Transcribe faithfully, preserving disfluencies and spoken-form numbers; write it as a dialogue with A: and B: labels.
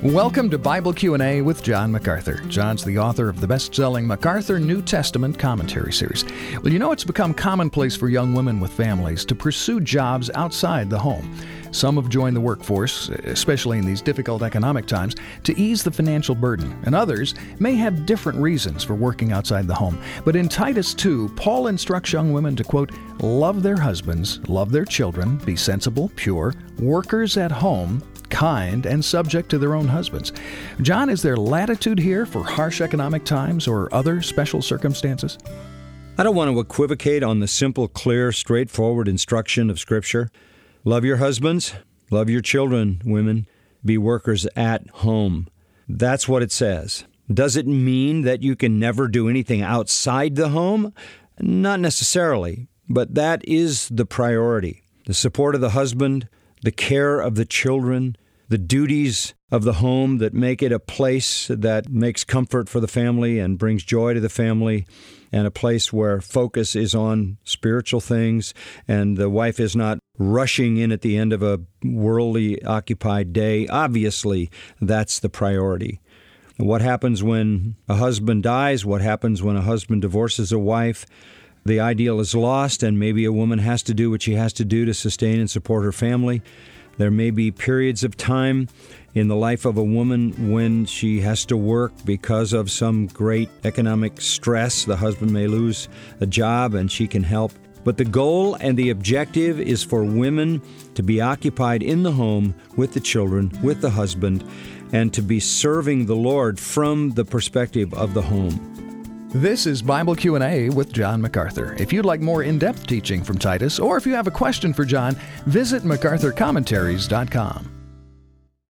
A: Welcome to Bible Q and A with John MacArthur. John's the author of the best-selling MacArthur New Testament Commentary Series. Well, you know it's become commonplace for young women with families to pursue jobs outside the home. Some have joined the workforce, especially in these difficult economic times, to ease the financial burden, and others may have different reasons for working outside the home. But in Titus two, Paul instructs young women to, quote, love their husbands, love their children, be sensible, pure, workers at home, kind, and subject to their own husbands. John, is there latitude here for harsh economic times or other special circumstances?
B: I don't want to equivocate on the simple, clear, straightforward instruction of Scripture. Love your husbands, love your children, women, be workers at home. That's what it says. Does it mean that you can never do anything outside the home? Not necessarily, but that is the priority. The support of the husband, the care of the children, the duties of the home that make it a place that makes comfort for the family and brings joy to the family, and a place where focus is on spiritual things, and the wife is not rushing in at the end of a worldly occupied day. Obviously, that's the priority. What happens when a husband dies? What happens when a husband divorces a wife? The ideal is lost, and maybe a woman has to do what she has to do to sustain and support her family. There may be periods of time in the life of a woman when she has to work because of some great economic stress. The husband may lose a job and she can help. But the goal and the objective is for women to be occupied in the home with the children, with the husband, and to be serving the Lord from the perspective of the home.
A: This is Bible Q and A with John MacArthur. If you'd like more in-depth teaching from Titus, or if you have a question for John, visit macarthur commentaries dot com.